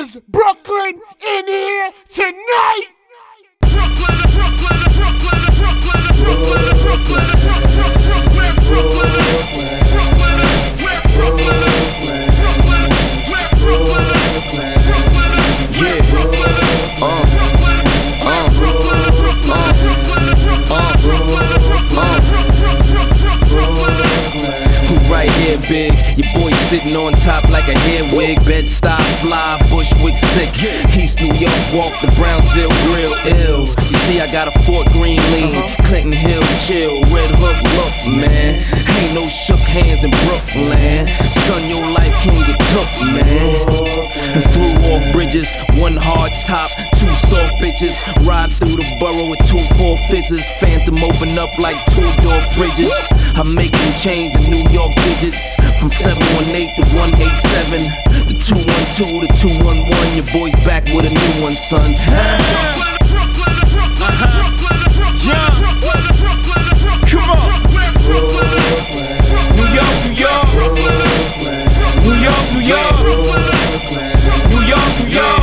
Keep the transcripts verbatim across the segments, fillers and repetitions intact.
Is Brooklyn in here tonight? Brooklyn, Brooklyn, Brooklyn, Brooklyn, Brooklyn, Brooklyn, we're Brooklyn, Brooklyn, we're Brooklyn, we're Brooklyn, yeah, uh, uh, uh, uh, uh, right here, big. Your boy sitting on top like a hair wig. Bed-Stuy fly, Bushwick sick. East New York walk, the Brownsville grill ill. You see, I got a Fort Greene lean, Clinton Hill chill, Red Hook look, man. Ain't no shook hands in Brooklyn. Son, your life can get took, man. And through all bridges, one hard top, two soft bitches. Ride through the borough with two four fizzes. Phantom open up like two-door fridges. I make them change the New York digits from seven one eight to one eight seven. The two one two to two one one. Your boy's back with a new one, son. Uh-huh. Yeah. Come on. New York, New York. New York, New York. New York, New York.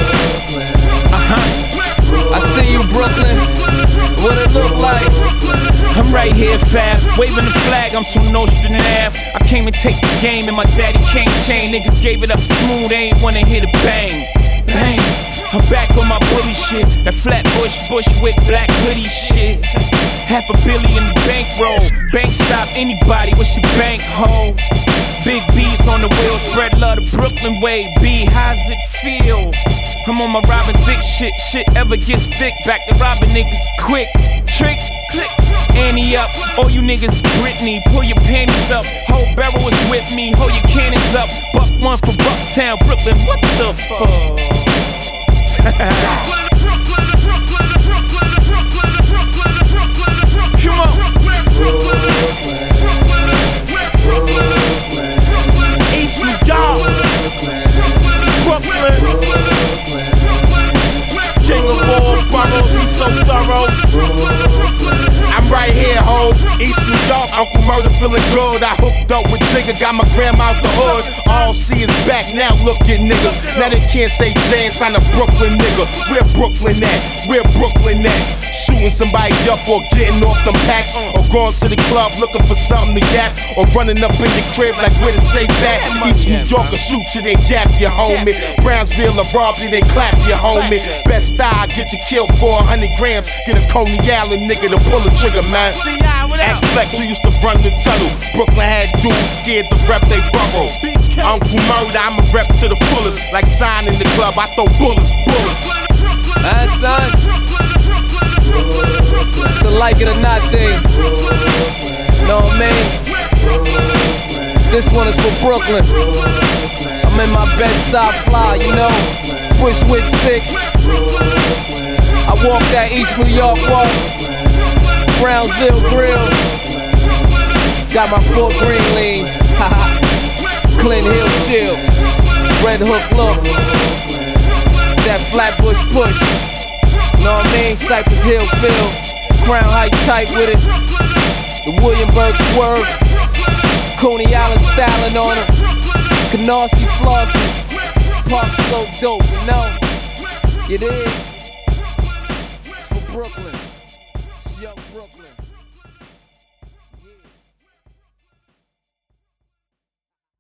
Uh-huh. I see you, Brooklyn. What it look like? I'm right here, fab, waving the flag, I'm so Nostradamus. I came to take the game and my daddy can't chain. Niggas gave it up smooth, they ain't wanna hear the bang. Bang, I'm back on my bully shit. That Flatbush, Bushwick, black hoodie shit. Half a billion bankroll. Bank stop anybody, what's your bank hoe? Big B's on the wheel, spread love the Brooklyn way. B, how's it feel? I'm on my Robin Thicke shit. Shit ever gets thick, back to robbing niggas quick. Trick, click, Annie up. All you niggas Britney, pull your panties up. Whole barrel is with me, hold your cannons up. Buck one for Bucktown, Brooklyn, what the fuck? Come on. East New York, Brooklyn, king of all boroughs, we so thorough. I'm right here, ho. East New York, Uncle Murder feeling good. I hooked up with Jigga, got my grandma out the hood. All see is back now, look at niggas. Now they can't say James, I'm a Brooklyn nigga. Where Brooklyn at? Where Brooklyn at? Shooting somebody up or getting off them packs, or going to the club looking for something to gap, or running up in your crib like where the safe at. East New York will shoot you, then gap you, homie. Brownsville will rob you, then clap you, homie. Bed-Stuy, get you killed for a hundred grams. Get a Coney Island nigga to pull the trigger, man. Ask Flex who used to run the tunnel. Brooklyn had dudes scared to rep they borough. Uncle Murder, I'm a rep to the fullest. Like sign in the club, I throw bullets, bullets. Alright, son. It's a like it or not thing. Know what I mean? This one is for Brooklyn. I'm in my Bed-Stuy fly, you know. Bushwick sick. I walk that East New York walk. Brownsville grill. Got my Fort Greene lean. Clinton Hill chill. Red Hook look. That Flatbush push. Know what I mean? Cypress Hill feel. Crown Heights tight with it. The Williamburg swerve. Coney Island styling on it. Canarsie flossing. Park Slope dope, you know? It is. It's for Brooklyn. It's young Brooklyn.